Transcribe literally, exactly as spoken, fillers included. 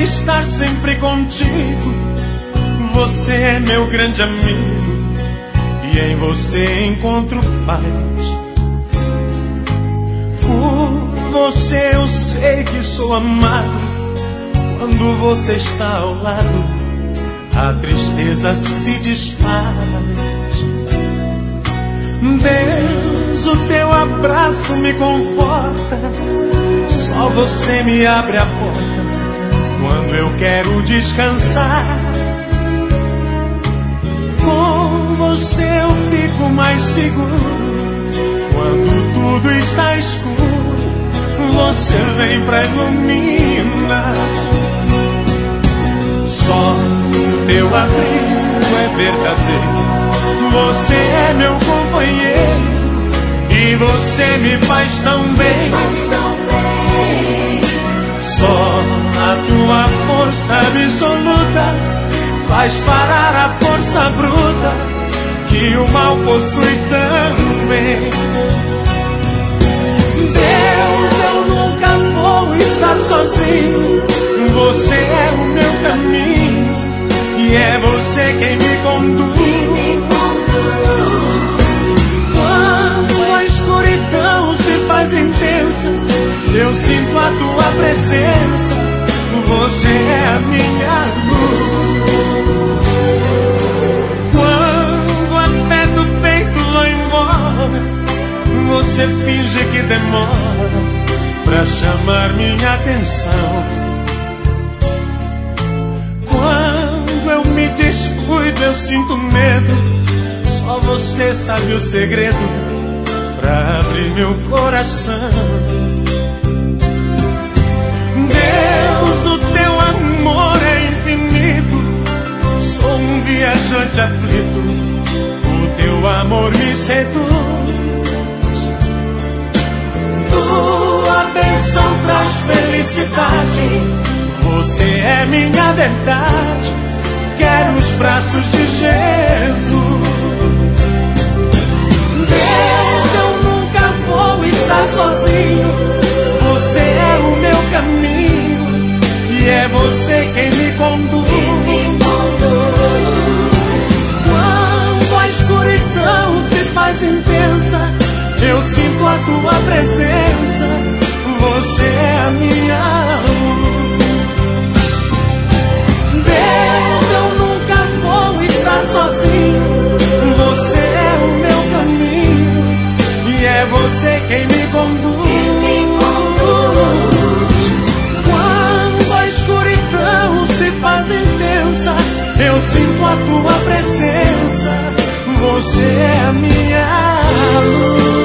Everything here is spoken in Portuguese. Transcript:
estar sempre contigo. Você é meu grande amigo e em você encontro paz. Por você eu sei que sou amado. Quando você está ao lado, a tristeza se desfaz. Deus, o teu abraço me conforta. Só você me abre a porta quando eu quero descansar. Com você eu fico mais seguro. Quando tudo está escuro, você vem pra iluminar. Só o teu abrigo é verdadeiro. Você é meu companheiro e você me faz tão bem. Só a tua força absoluta faz parar a força bruta que o mal possui também. Deus, eu nunca vou estar sozinho. Você é o meu caminho e é você quem me conduz. Quando a escuridão se faz intensa, eu sinto a tua presença. Você é a minha luz. Quando a fé do peito vai embora, você finge que demora pra chamar minha atenção. Quando eu me descuido, eu sinto medo. Só você sabe o segredo pra abrir meu coração. Deus, o teu amor é infinito. Sou um viajante aflito. O teu amor me seduz. Tua bênção traz felicidade. Você é minha verdade. Quero os braços de Jesus. Deus, eu nunca vou estar sozinho. Você é o meu caminho e é você quem me conduz. Quando a escuridão se faz intensa, eu sinto a tua presença. Você é a minha luz. Deus, eu nunca vou estar sozinho. Você é o meu caminho e é você quem me conduz. Quando a escuridão se faz intensa, eu sinto a tua presença. Você é a minha luz.